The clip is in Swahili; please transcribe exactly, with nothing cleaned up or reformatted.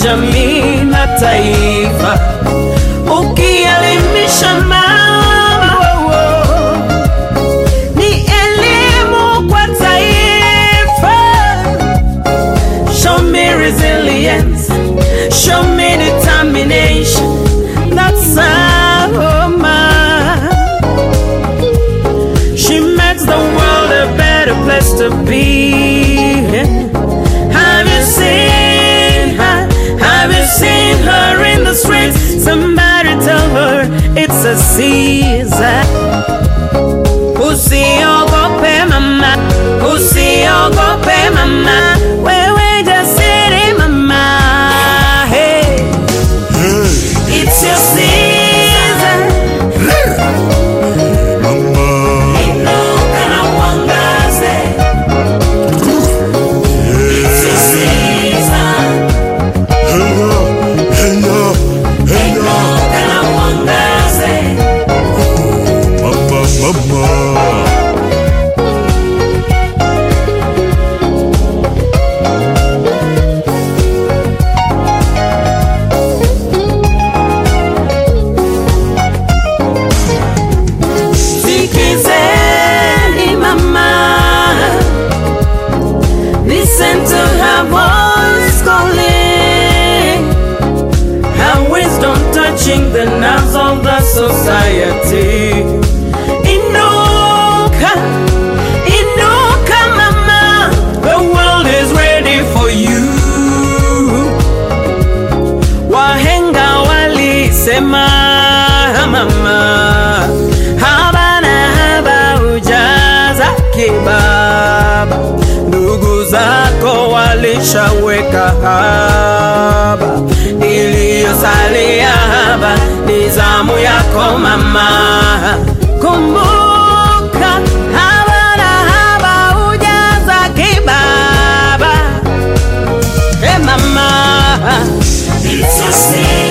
jamii na taifa. Ukielimisha mama, ni elimu kwa taifa. Show me resilience, show me determination. That's how mama, she makes the world a better place to be. Have you seen her? Have you seen her in the streets? Somebody tell her it's a season. Usiogope mama, usiogope mama, wewe jasiri mama. Hey, it's your season. Mama, inuka na uangaze. It's your season. hey ya, hey ya, hey ya. Inuka na uangaze. Mama, mama. Sikizeni mama, listen to her voice calling, her wisdom touching the nerves of the society. Inuka, inuka mama, the world is ready for you. Wahenga walisema mama, haba na haba ujaza kibaba. Ndugu zako walishaweka haba, iliyosalia haba ni zamu yako mama. Kumbuka haba na haba ujaza kibaba. Hey mama, it's your season.